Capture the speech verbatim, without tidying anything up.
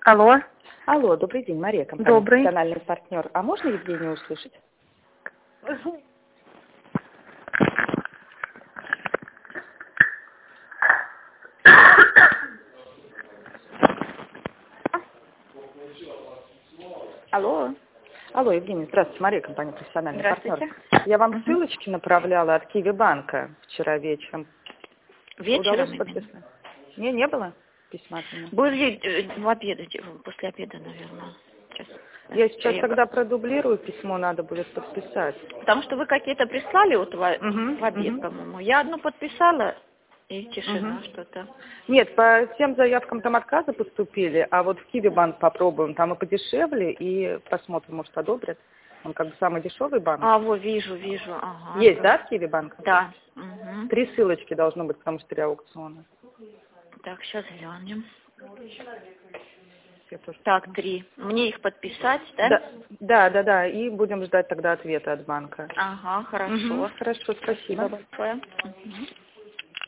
Алло. Алло, добрый день, Мария, компания Добрый. «Профессиональный партнер». А можно Евгению услышать? Алло. Алло, Евгения, здравствуйте, Мария, компания «Профессиональный партнер». Здравствуйте. Я вам Мгм. ссылочки направляла от Киви банка вчера вечером. Вечером Удалось именно? подписать? Не, не было письма от меня? Были э, в обед, э, после обеда, наверное. Сейчас. Я сейчас Я- тогда продублирую письмо, надо будет подписать. Потому что вы какие-то прислали вот в, Мгм, в обед, мгм, по-моему. Я одну подписала, и тишина мгм. что-то. Нет, по всем заявкам там отказы поступили, а вот в Киви банк попробуем, там и подешевле, и посмотрим, может, одобрят. Он как бы самый дешевый банк. А, вот, вижу, вижу. Ага. Есть, да, в Киви банк? Да. Мгм. Три ссылочки должно быть, потому что три аукциона. Так, сейчас глянем. Я тоже Так, посмотрю. три. Мне их подписать, да? Да, да, да, да, и будем ждать тогда ответа от банка. Ага, хорошо. Мгм, хорошо, Спасибо спасибо. большое. Мгм.